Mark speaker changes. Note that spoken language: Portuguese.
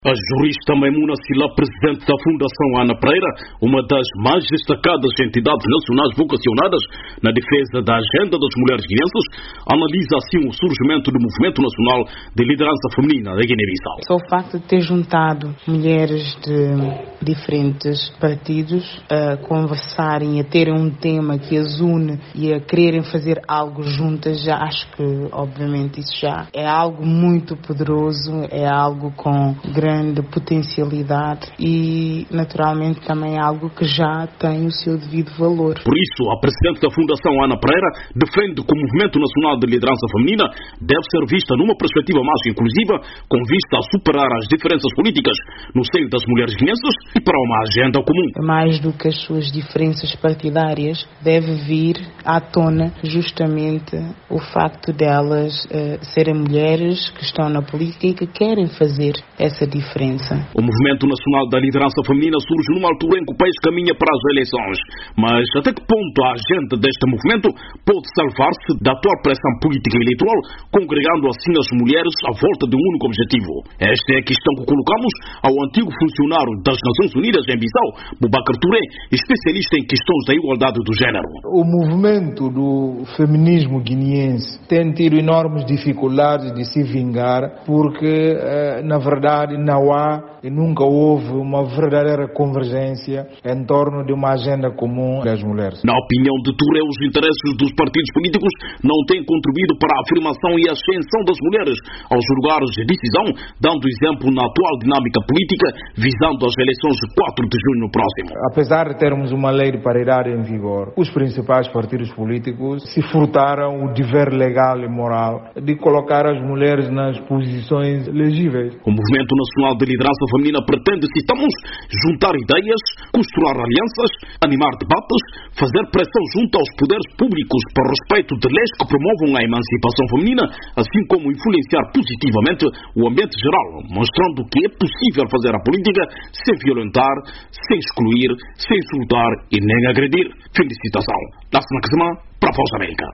Speaker 1: A jurista Maimuna Sila, presidente da Fundação Ana Pereira, uma das mais destacadas entidades nacionais vocacionadas na defesa da agenda das mulheres guineenses, analisa assim o surgimento do movimento nacional de liderança feminina da Guiné-Bissau.
Speaker 2: Só o facto de ter juntado mulheres de diferentes partidos a conversarem, a terem um tema que as une e a quererem fazer algo juntas, já acho que, obviamente, isso já é algo muito poderoso, é algo com grande potencialidade e, naturalmente, também é algo que já tem o seu devido valor.
Speaker 1: Por isso, a presidente da Fundação Ana Pereira defende que o Movimento Nacional de Liderança Feminina deve ser vista numa perspectiva mais inclusiva, com vista a superar as diferenças políticas no seio das mulheres guineenses e para uma agenda comum.
Speaker 2: Mais do que as suas diferenças partidárias, deve vir à tona justamente o facto delas serem mulheres que estão na política e que querem fazer essa diferença.
Speaker 1: O Movimento Nacional da Liderança Feminina surge numa altura em que o país caminha para as eleições. Mas até que ponto a agenda deste movimento pode salvar-se da atual pressão política e eleitoral, congregando assim as mulheres à volta de um único objetivo? Esta é a questão que colocamos ao antigo funcionário das Nações Unidas em Bissau, Boubacar Touré, especialista em questões da igualdade do género.
Speaker 3: O movimento do feminismo guineense tem tido enormes dificuldades de se vingar porque, na verdade, não há e nunca houve uma verdadeira convergência em torno de uma agenda comum das mulheres.
Speaker 1: Na opinião de Touré, os interesses dos partidos políticos não têm contribuído para a afirmação e ascensão das mulheres aos lugares de decisão, dando exemplo na atual dinâmica política, visando as eleições de 4 de junho próximo.
Speaker 3: Apesar de termos uma lei de paridade em vigor, os principais partidos políticos se furtaram o dever legal e moral de colocar as mulheres nas posições elegíveis.
Speaker 1: O Movimento Nacional de Liderança Feminina pretende, citamos, juntar ideias, costurar alianças, animar debates, fazer pressão junto aos poderes públicos para o respeito de leis que promovam a emancipação feminina, assim como influenciar positivamente o ambiente geral, mostrando que é possível fazer a política sem violentar, sem excluir, sem insultar e nem agredir. Fim de citação. Da semana para a Voz da América.